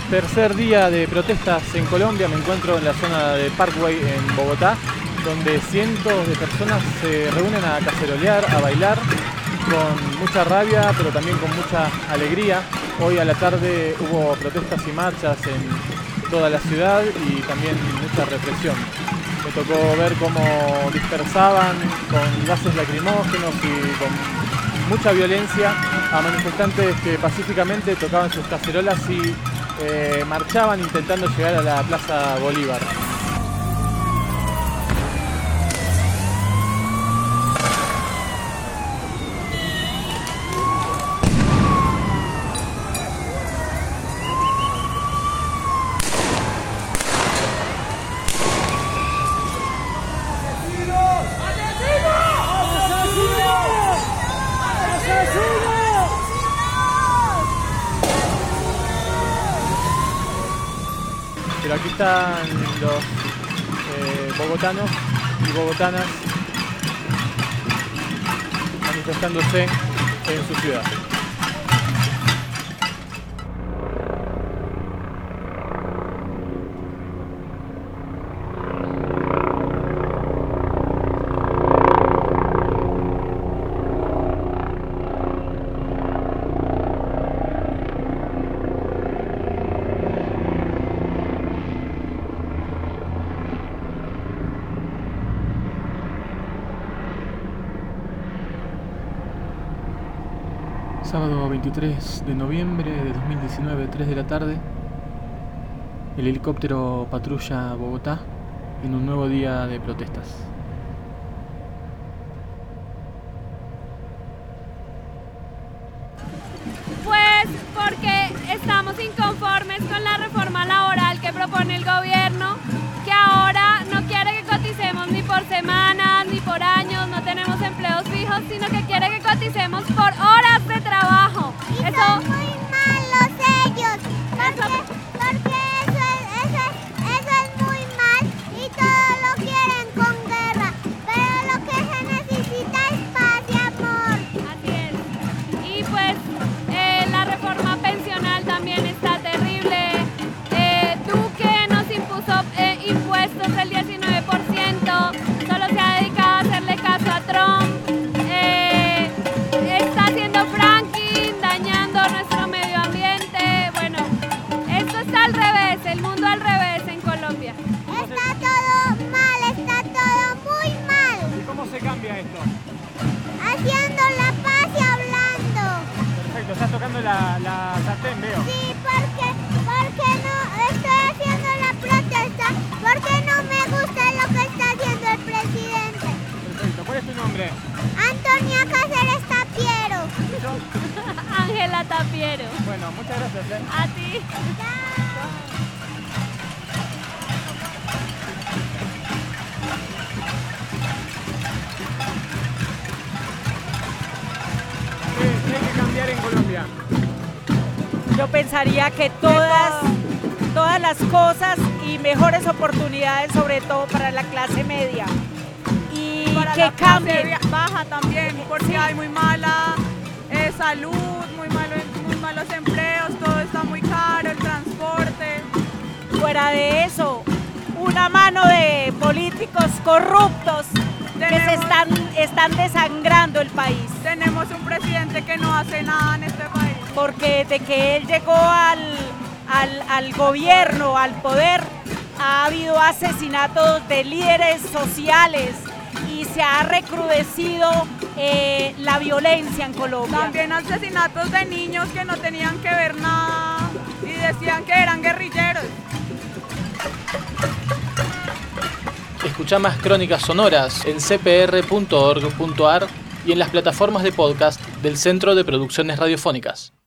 Tercer día de protestas en Colombia. Me encuentro en la zona de Parkway en Bogotá, donde cientos de personas se reúnen a cacerolear, a bailar, con mucha rabia, pero también con mucha alegría. Hoy a la tarde hubo protestas y marchas en toda la ciudad y también mucha represión. Me tocó ver cómo dispersaban con gases lacrimógenos y con mucha violencia a manifestantes que pacíficamente tocaban sus cacerolas y marchaban intentando llegar a la Plaza Bolívar. Pero aquí están los bogotanos y bogotanas manifestándose en su ciudad. Sábado 23 de noviembre de 2019, 3 de la tarde, el helicóptero patrulla Bogotá en un nuevo día de protestas. Pues porque estamos inconformes con la reforma laboral que propone el gobierno, que ahora no quiere que coticemos ni por semanas ni por años, no tenemos empleos fijos, sino que quiere que coticemos por horas de trabajo. Y eso son muy malos ellos, porque eso es muy mal y todo lo quieren con guerra, pero lo que se necesita es paz y amor. Así es. Y pues la reforma pensional también está terrible. Duque nos impuso impuestos del 19%, solo se ha dedicado a hacerle caso a Trump. Está haciendo fracking, dañando nuestro medio ambiente. Bueno, esto está al revés, el mundo al revés en Colombia. Está todo mal, está todo muy mal. ¿Y cómo se cambia esto? Haciendo la paz y hablando. Perfecto, estás tocando la sartén, veo. Sí, porque no estoy haciendo la protesta, porque no me gusta lo que está haciendo el presidente. Perfecto, ¿cuál es tu nombre? Antonia Cáceres Tapiero. Ángela Tapiero. Bueno, muchas gracias. A ti. ¿Qué hay que cambiar en Colombia? Yo pensaría que todas las cosas y mejores oportunidades, sobre todo para la clase media. Y para que la cambien. clase baja también, porque Sí. hay muy mala salud, muy malos empleos, todo está muy caro, el transporte. Fuera de eso, una mano de políticos corruptos que se están desangrando el país. Tenemos un presidente que no hace nada en este país. Porque desde que él llegó al gobierno, al poder, ha habido asesinatos de líderes sociales y se ha recrudecido la violencia en Colombia. También asesinatos de niños que no tenían que ver nada y decían que eran guerrilleros. Escuchá más crónicas sonoras en cpr.org.ar y en las plataformas de podcast del Centro de Producciones Radiofónicas.